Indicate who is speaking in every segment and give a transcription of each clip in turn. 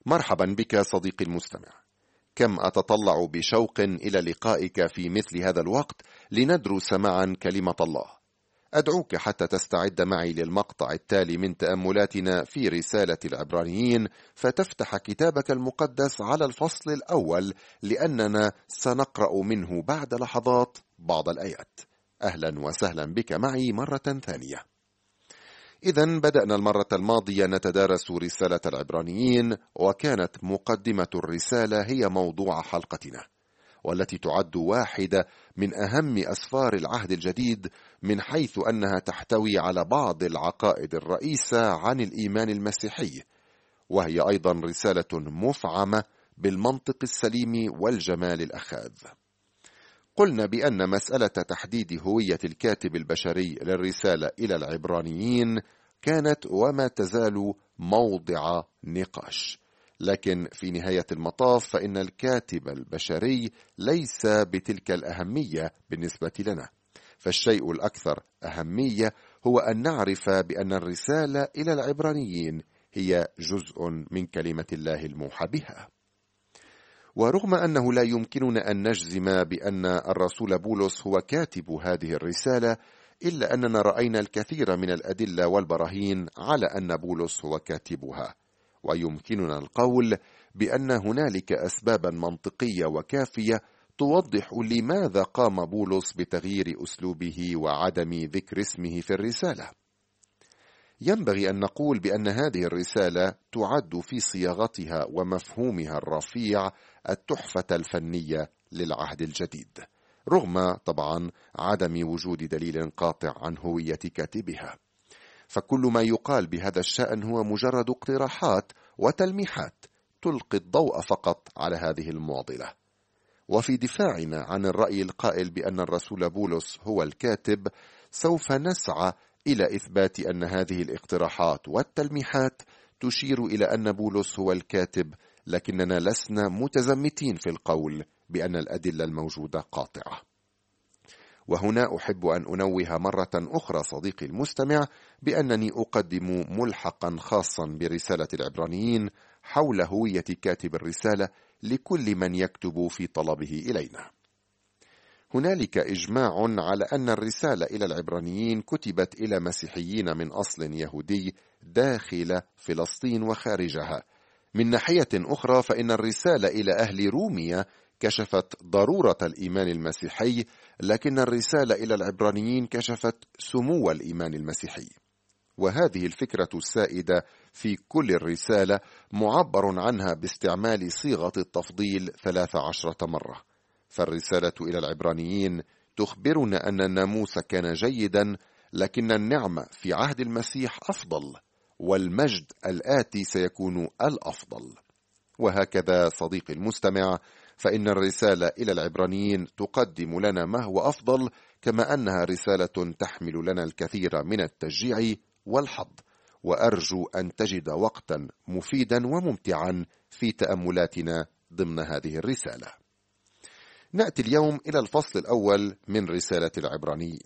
Speaker 1: مرحبا بك صديقي المستمع. كم أتطلع بشوق إلى لقائك في مثل هذا الوقت لندرس معا كلمة الله. أدعوك حتى تستعد معي للمقطع التالي من تأملاتنا في رسالة العبرانيين، فتفتح كتابك المقدس على الفصل الأول، لأننا سنقرأ منه بعد لحظات بعض الآيات. أهلا وسهلا بك معي مرة ثانية. إذن بدأنا المرة الماضية نتدارس رسالة العبرانيين، وكانت مقدمة الرسالة هي موضوع حلقتنا، والتي تعد واحدة من أهم أسفار العهد الجديد، من حيث أنها تحتوي على بعض العقائد الرئيسة عن الإيمان المسيحي، وهي أيضا رسالة مفعمة بالمنطق السليم والجمال الأخاذ. قلنا بأن مسألة تحديد هوية الكاتب البشري للرسالة إلى العبرانيين كانت وما تزال موضع نقاش، لكن في نهاية المطاف فإن الكاتب البشري ليس بتلك الأهمية بالنسبة لنا، فالشيء الأكثر أهمية هو أن نعرف بأن الرسالة إلى العبرانيين هي جزء من كلمة الله الموحى بها. ورغم أنه لا يمكننا أن نجزم بأن الرسول بولس هو كاتب هذه الرسالة، إلا أننا رأينا الكثير من الأدلة والبراهين على أن بولس هو كاتبها، ويمكننا القول بأن هنالك أسبابا منطقية وكافية توضح لماذا قام بولس بتغيير أسلوبه وعدم ذكر اسمه في الرسالة. ينبغي أن نقول بأن هذه الرسالة تعد في صياغتها ومفهومها الرفيع التحفة الفنية للعهد الجديد، رغم طبعا عدم وجود دليل قاطع عن هوية كاتبها، فكل ما يقال بهذا الشأن هو مجرد اقتراحات وتلميحات تلقي الضوء فقط على هذه المعضلة. وفي دفاعنا عن الرأي القائل بأن الرسول بولس هو الكاتب، سوف نسعى إلى إثبات أن هذه الاقتراحات والتلميحات تشير إلى أن بولس هو الكاتب، لكننا لسنا متزمتين في القول بأن الأدلة الموجودة قاطعة. وهنا أحب أن أنوه مرة أخرى صديقي المستمع بأنني أقدم ملحقا خاصا برسالة العبرانيين حول هوية كاتب الرسالة لكل من يكتب في طلبه إلينا. هنالك إجماع على أن الرسالة إلى العبرانيين كتبت إلى مسيحيين من أصل يهودي داخل فلسطين وخارجها. من ناحية أخرى فإن الرسالة إلى أهل روميا كشفت ضرورة الإيمان المسيحي، لكن الرسالة إلى العبرانيين كشفت سمو الإيمان المسيحي. وهذه الفكرة السائدة في كل الرسالة معبر عنها باستعمال صيغة التفضيل 13 مرة. فالرسالة إلى العبرانيين تخبرنا أن الناموس كان جيدا، لكن النعمة في عهد المسيح أفضل، والمجد الآتي سيكون الأفضل. وهكذا صديقي المستمع، فإن الرسالة إلى العبرانيين تقدم لنا ما هو أفضل، كما أنها رسالة تحمل لنا الكثير من التشجيع والحظ. وأرجو أن تجد وقتا مفيدا وممتعا في تأملاتنا ضمن هذه الرسالة. نأتي اليوم إلى الفصل الأول من رسالة العبرانيين.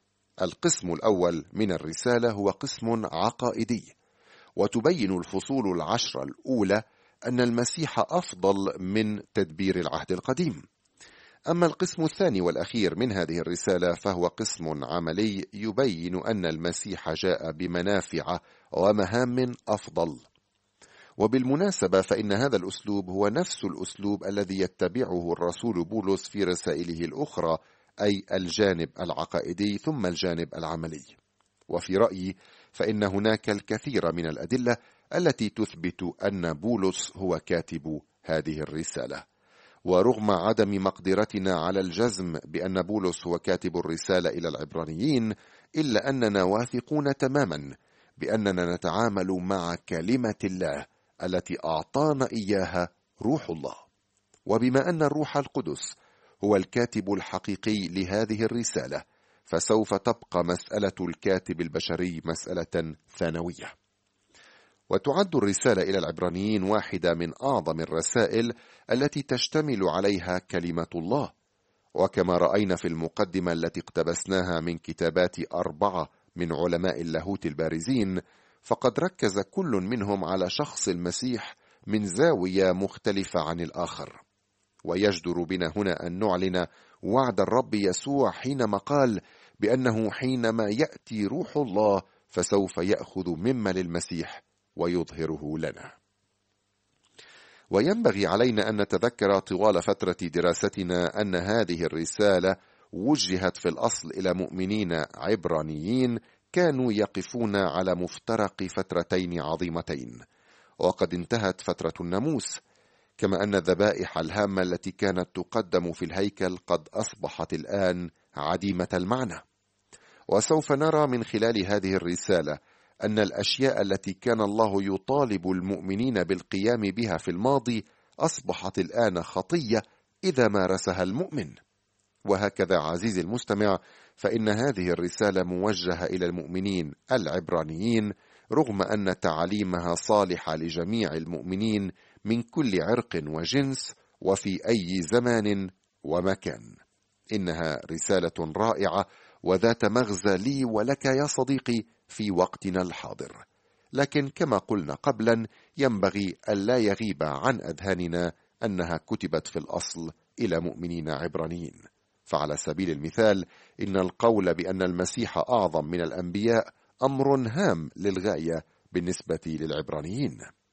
Speaker 1: القسم الأول من الرسالة هو قسم عقائدي، وتبين الفصول 10 الأولى أن المسيح أفضل من تدبير العهد القديم. أما القسم الثاني والأخير من هذه الرسالة فهو قسم عملي يبين أن المسيح جاء بمنافع ومهام أفضل. وبالمناسبة فإن هذا الأسلوب هو نفس الأسلوب الذي يتبعه الرسول بولس في رسائله الأخرى، أي الجانب العقائدي ثم الجانب العملي. وفي رأيي فإن هناك الكثير من الأدلة التي تثبت أن بولس هو كاتب هذه الرسالة. ورغم عدم مقدرتنا على الجزم بأن بولس هو كاتب الرسالة إلى العبرانيين، إلا أننا واثقون تماما بأننا نتعامل مع كلمة الله التي أعطانا إياها روح الله. وبما أن الروح القدس هو الكاتب الحقيقي لهذه الرسالة، فسوف تبقى مسألة الكاتب البشري مسألة ثانوية. وتعد الرسالة إلى العبرانيين واحدة من أعظم الرسائل التي تشتمل عليها كلمة الله. وكما رأينا في المقدمة التي اقتبسناها من كتابات 4 من علماء اللاهوت البارزين، فقد ركز كل منهم على شخص المسيح من زاوية مختلفة عن الآخر. ويجدر بنا هنا أن نعلن وعد الرب يسوع حينما قال بأنه حينما يأتي روح الله فسوف يأخذ مما للمسيح ويظهره لنا. وينبغي علينا أن نتذكر طوال فترة دراستنا أن هذه الرسالة وجهت في الأصل إلى مؤمنين عبرانيين كانوا يقفون على مفترق فترتين عظيمتين، وقد انتهت فترة الناموس، كما أن الذبائح الهامة التي كانت تقدم في الهيكل قد أصبحت الآن عديمة المعنى. وسوف نرى من خلال هذه الرسالة أن الأشياء التي كان الله يطالب المؤمنين بالقيام بها في الماضي أصبحت الآن خطية إذا مارسها المؤمن. وهكذا عزيزي المستمع، فإن هذه الرسالة موجهة إلى المؤمنين العبرانيين، رغم أن تعاليمها صالحة لجميع المؤمنين من كل عرق وجنس وفي أي زمان ومكان. إنها رسالة رائعة وذات مغزى لي ولك يا صديقي في وقتنا الحاضر، لكن كما قلنا قبلا ينبغي ألا يغيب عن أذهاننا أنها كتبت في الأصل إلى مؤمنين عبرانيين. فعلى سبيل المثال إن القول بأن المسيح أعظم من الأنبياء أمر هام للغاية بالنسبة للعبرانيين.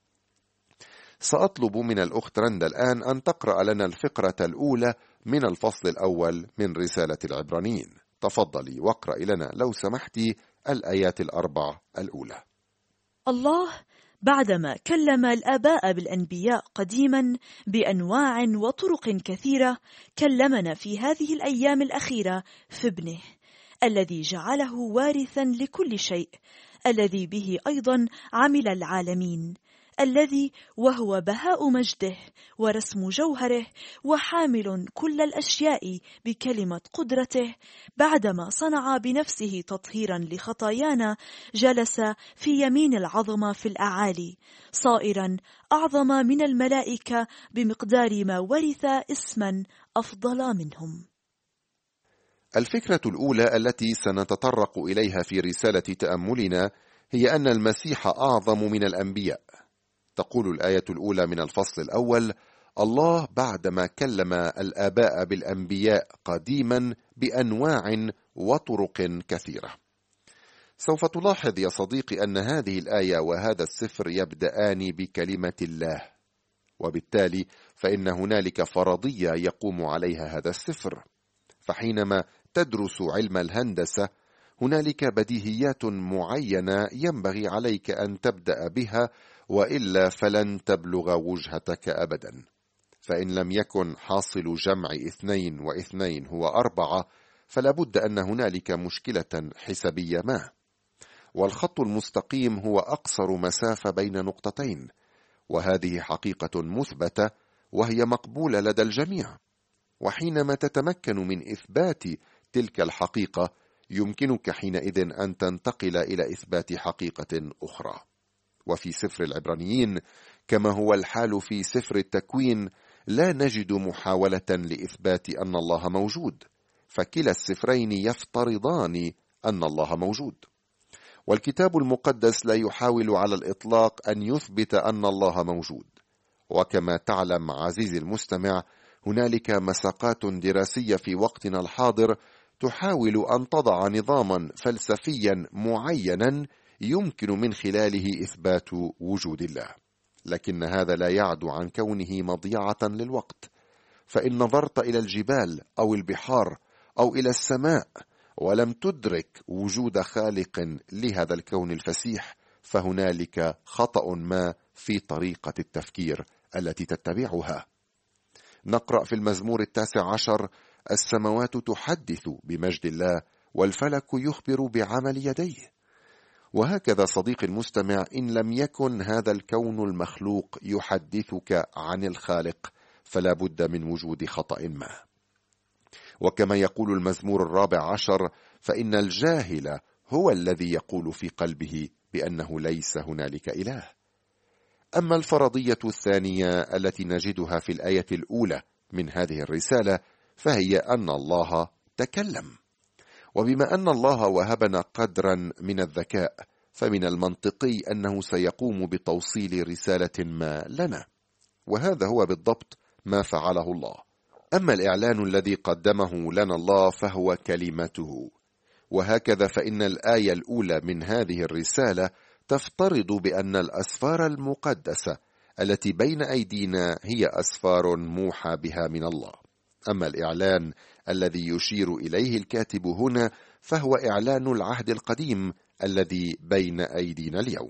Speaker 1: سأطلب من الأخت رندا الآن أن تقرأ لنا الفقرة الأولى من الفصل الأول من رسالة العبرانيين. تفضلي واقرأي لنا لو سمحتي الآيات الأربع الأولى.
Speaker 2: الله بعدما كلم الآباء بالأنبياء قديما بأنواع وطرق كثيرة، كلمنا في هذه الأيام الأخيرة في ابنه الذي جعله وارثا لكل شيء، الذي به أيضا عمل العالمين، الذي وهو بهاء مجده ورسم جوهره وحامل كل الأشياء بكلمة قدرته، بعدما صنع بنفسه تطهيرا لخطايانا جلس في يمين العظمة في الأعالي، صائرا أعظم من الملائكة بمقدار ما ورث اسما أفضل منهم.
Speaker 1: الفكرة الأولى التي سنتطرق إليها في رسالة تأملنا هي أن المسيح أعظم من الأنبياء. تقول الآية الأولى من الفصل الأول: الله بعدما كلم الآباء بالأنبياء قديما بأنواع وطرق كثيرة. سوف تلاحظ يا صديقي أن هذه الآية وهذا السفر يبدأان بكلمة الله، وبالتالي فإن هنالك فرضية يقوم عليها هذا السفر. فحينما تدرس علم الهندسة هنالك بديهيات معينة ينبغي عليك أن تبدأ بها، وإلا فلن تبلغ وجهتك أبدا. فإن لم يكن حاصل جمع 2 و2 هو 4، فلا بد أن هنالك مشكلة حسابية ما. والخط المستقيم هو أقصر مسافة بين نقطتين، وهذه حقيقة مثبتة وهي مقبولة لدى الجميع. وحينما تتمكن من إثبات تلك الحقيقة يمكنك حينئذ أن تنتقل إلى إثبات حقيقة أخرى. وفي سفر العبرانيين كما هو الحال في سفر التكوين لا نجد محاولة لإثبات أن الله موجود، فكلا السفرين يفترضان أن الله موجود. والكتاب المقدس لا يحاول على الإطلاق أن يثبت أن الله موجود. وكما تعلم عزيزي المستمع هنالك مساقات دراسية في وقتنا الحاضر تحاول أن تضع نظاما فلسفيا معينا يمكن من خلاله إثبات وجود الله، لكن هذا لا يعدو عن كونه مضيعة للوقت. فإن نظرت إلى الجبال أو البحار أو إلى السماء ولم تدرك وجود خالق لهذا الكون الفسيح، فهنالك خطأ ما في طريقة التفكير التي تتبعها. نقرأ في المزمور 19: السماوات تحدث بمجد الله والفلك يخبر بعمل يديه. وهكذا صديقي المستمع، إن لم يكن هذا الكون المخلوق يحدثك عن الخالق فلا بد من وجود خطأ ما. وكما يقول المزمور 14: فإن الجاهل هو الذي يقول في قلبه بأنه ليس هنالك إله. أما الفرضية الثانية التي نجدها في الآية الأولى من هذه الرسالة فهي أن الله تكلم. وبما أن الله وهبنا قدرا من الذكاء، فمن المنطقي أنه سيقوم بتوصيل رسالة ما لنا، وهذا هو بالضبط ما فعله الله. أما الإعلان الذي قدمه لنا الله فهو كلمته، وهكذا فإن الآية الأولى من هذه الرسالة تفترض بأن الأسفار المقدسة التي بين أيدينا هي أسفار موحى بها من الله. أما الإعلان الذي يشير إليه الكاتب هنا فهو إعلان العهد القديم الذي بين أيدينا اليوم.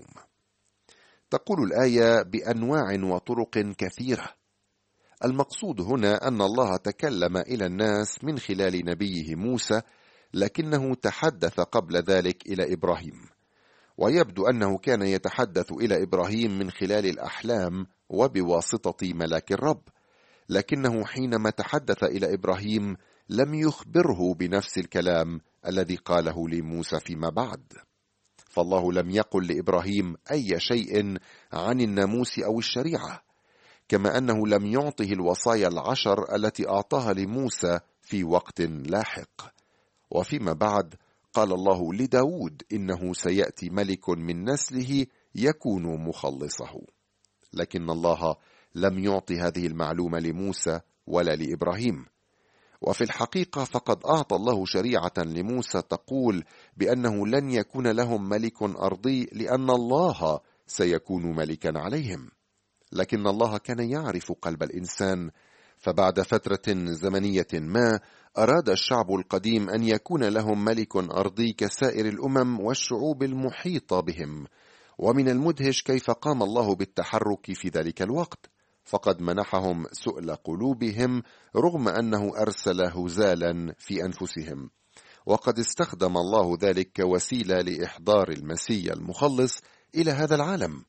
Speaker 1: تقول الآية بأنواع وطرق كثيرة. المقصود هنا أن الله تكلم إلى الناس من خلال نبيه موسى، لكنه تحدث قبل ذلك إلى إبراهيم، ويبدو أنه كان يتحدث إلى إبراهيم من خلال الأحلام وبواسطة ملاك الرب، لكنه حينما تحدث إلى إبراهيم لم يخبره بنفس الكلام الذي قاله لموسى فيما بعد. فالله لم يقل لإبراهيم أي شيء عن الناموس أو الشريعة، كما أنه لم يعطه الوصايا العشر التي أعطاها لموسى في وقت لاحق. وفيما بعد قال الله لداود إنه سيأتي ملك من نسله يكون مخلصه، لكن الله لم يعطي هذه المعلومة لموسى ولا لإبراهيم. وفي الحقيقة فقد أعطى الله شريعة لموسى تقول بأنه لن يكون لهم ملك أرضي لأن الله سيكون ملكا عليهم، لكن الله كان يعرف قلب الإنسان، فبعد فترة زمنية ما أراد الشعب القديم أن يكون لهم ملك أرضي كسائر الأمم والشعوب المحيطة بهم. ومن المدهش كيف قام الله بالتحرك في ذلك الوقت، فقد منحهم سؤل قلوبهم رغم أنه أرسل هزالا في أنفسهم، وقد استخدم الله ذلك كوسيلة لإحضار المسيح المخلص إلى هذا العالم.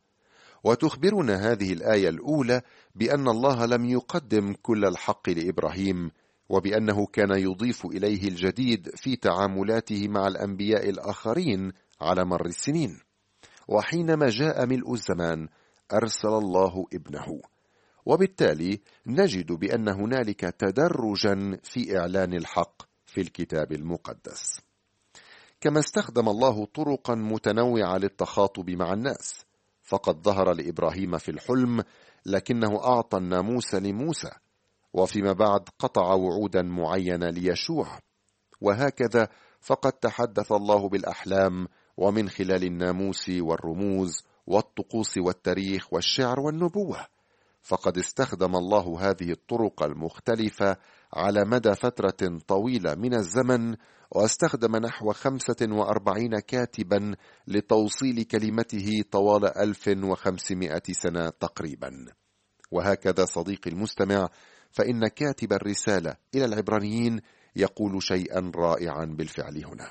Speaker 1: وتخبرنا هذه الآية الأولى بأن الله لم يقدم كل الحق لإبراهيم، وبأنه كان يضيف إليه الجديد في تعاملاته مع الأنبياء الآخرين على مر السنين. وحينما جاء ملء الزمان أرسل الله ابنه، وبالتالي نجد بأن هنالك تدرجا في إعلان الحق في الكتاب المقدس. كما استخدم الله طرقا متنوعة للتخاطب مع الناس، فقد ظهر لإبراهيم في الحلم، لكنه أعطى الناموس لموسى، وفيما بعد قطع وعودا معينة ليشوع. وهكذا فقد تحدث الله بالأحلام ومن خلال الناموس والرموز والطقوس والتاريخ والشعر والنبوة. فقد استخدم الله هذه الطرق المختلفة على مدى فترة طويلة من الزمن، واستخدم نحو 45 كاتبا لتوصيل كلمته طوال 1500 سنة تقريبا. وهكذا صديقي المستمع، فإن كاتب الرسالة إلى العبرانيين يقول شيئا رائعا بالفعل هنا.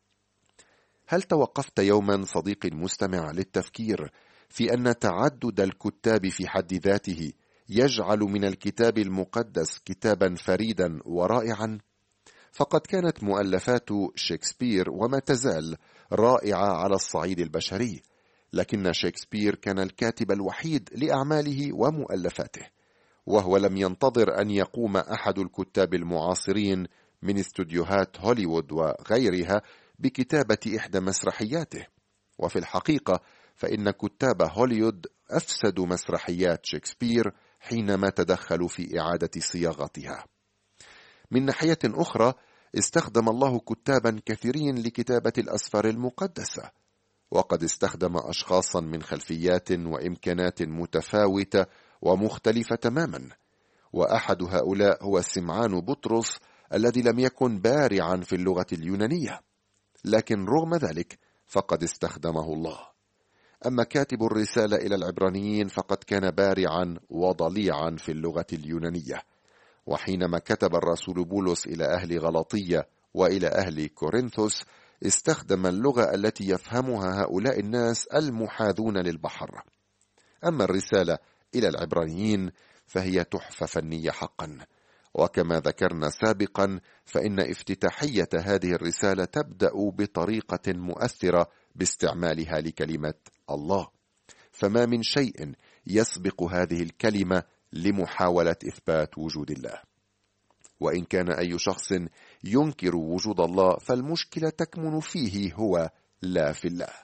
Speaker 1: هل توقفت يوما صديقي المستمع للتفكير في أن تعدد الكتاب في حد ذاته يجعل من الكتاب المقدس كتابا فريدا ورائعا؟ فقد كانت مؤلفات شكسبير وما تزال رائعة على الصعيد البشري، لكن شكسبير كان الكاتب الوحيد لأعماله ومؤلفاته، وهو لم ينتظر أن يقوم أحد الكتاب المعاصرين من استوديوهات هوليوود وغيرها بكتابة إحدى مسرحياته. وفي الحقيقة فإن كتاب هوليوود أفسدوا مسرحيات شكسبير حينما تدخلوا في إعادة صياغتها. من ناحية أخرى استخدم الله كتابا كثيرين لكتابة الأسفار المقدسة، وقد استخدم أشخاصا من خلفيات وإمكانات متفاوتة ومختلفة تماما، وأحد هؤلاء هو سمعان بطرس الذي لم يكن بارعا في اللغة اليونانية، لكن رغم ذلك فقد استخدمه الله. أما كاتب الرسالة إلى العبرانيين فقد كان بارعا وضليعا في اللغة اليونانية، وحينما كتب الرسول بولس إلى أهل غلطية وإلى أهل كورنثوس استخدم اللغة التي يفهمها هؤلاء الناس المحاذون للبحر. أما الرسالة إلى العبرانيين فهي تحفة فنية حقا، وكما ذكرنا سابقا فإن افتتاحية هذه الرسالة تبدأ بطريقة مؤثرة باستعمالها لكلمة الله، فما من شيء يسبق هذه الكلمة لمحاولة إثبات وجود الله. وإن كان أي شخص ينكر وجود الله فالمشكلة تكمن فيه هو لا في الله.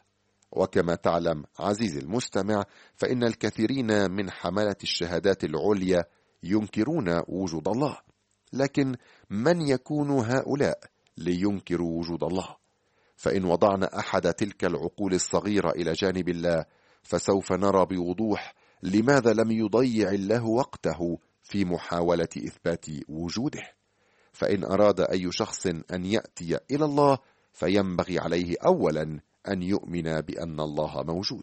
Speaker 1: وكما تعلم عزيزي المستمع فإن الكثيرين من حملة الشهادات العليا ينكرون وجود الله، لكن من يكون هؤلاء لينكروا وجود الله؟ فإن وضعنا أحد تلك العقول الصغيرة إلى جانب الله فسوف نرى بوضوح لماذا لم يضيع الله وقته في محاولة إثبات وجوده. فإن أراد أي شخص أن يأتي إلى الله فينبغي عليه أولا أن يؤمن بأن الله موجود.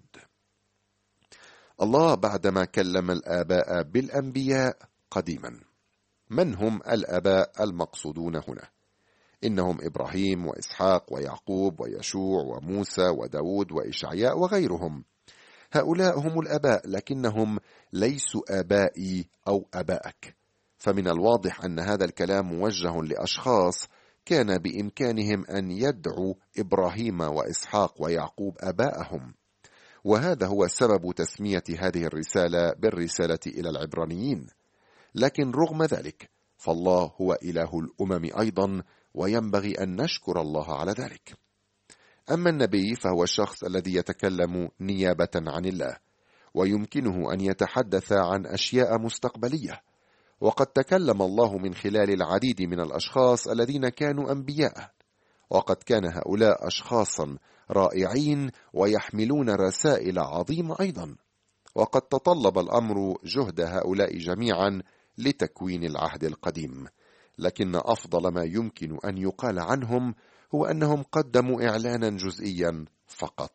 Speaker 1: الله بعدما كلم الآباء بالأنبياء قديما، من هم الآباء المقصودون هنا؟ إنهم إبراهيم وإسحاق ويعقوب ويشوع وموسى وداود وإشعياء وغيرهم. هؤلاء هم الآباء، لكنهم ليسوا آبائي أو آبائك. فمن الواضح أن هذا الكلام موجه لأشخاص كان بإمكانهم أن يدعوا إبراهيم وإسحاق ويعقوب آباءهم، وهذا هو سبب تسمية هذه الرسالة بالرسالة إلى العبرانيين. لكن رغم ذلك فالله هو إله الأمم أيضا، وينبغي أن نشكر الله على ذلك. أما النبي فهو الشخص الذي يتكلم نيابة عن الله، ويمكنه أن يتحدث عن أشياء مستقبلية، وقد تكلم الله من خلال العديد من الأشخاص الذين كانوا أنبياء، وقد كان هؤلاء أشخاصا رائعين ويحملون رسائل عظيمة أيضا. وقد تطلب الأمر جهد هؤلاء جميعا لتكوين العهد القديم، لكن أفضل ما يمكن أن يقال عنهم هو أنهم قدموا إعلانا جزئيا فقط.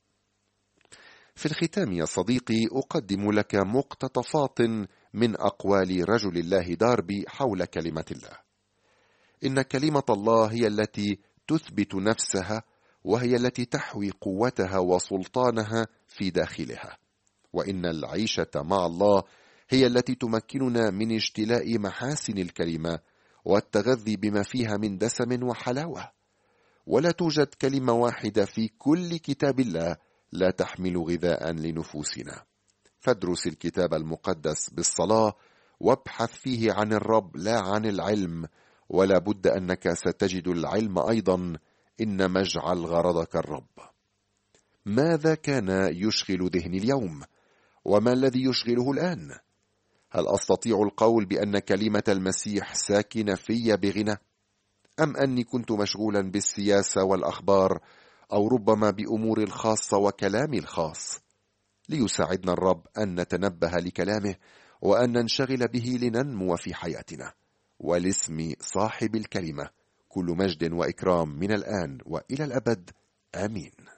Speaker 1: في الختام يا صديقي أقدم لك مقتطفات من أقوال رجل الله داربي حول كلمة الله. إن كلمة الله هي التي تثبت نفسها، وهي التي تحوي قوتها وسلطانها في داخلها، وإن العيشة مع الله هي التي تمكننا من اجتلاء محاسن الكلمة والتغذي بما فيها من دسم وحلاوة. ولا توجد كلمة واحدة في كل كتاب الله لا تحمل غذاء لنفوسنا. فادرس الكتاب المقدس بالصلاة وابحث فيه عن الرب لا عن العلم، ولا بد أنك ستجد العلم أيضا، إنما اجعل غرضك الرب. ماذا كان يشغل ذهني اليوم؟ وما الذي يشغله الآن؟ هل أستطيع القول بأن كلمة المسيح ساكنة في بغنى؟ أم أني كنت مشغولا بالسياسة والأخبار، أو ربما بأمور الخاصة وكلامي الخاص؟ ليساعدنا الرب أن نتنبه لكلامه وأن ننشغل به لننمو في حياتنا. ولاسم صاحب الكلمة كل مجد وإكرام من الآن وإلى الأبد، آمين.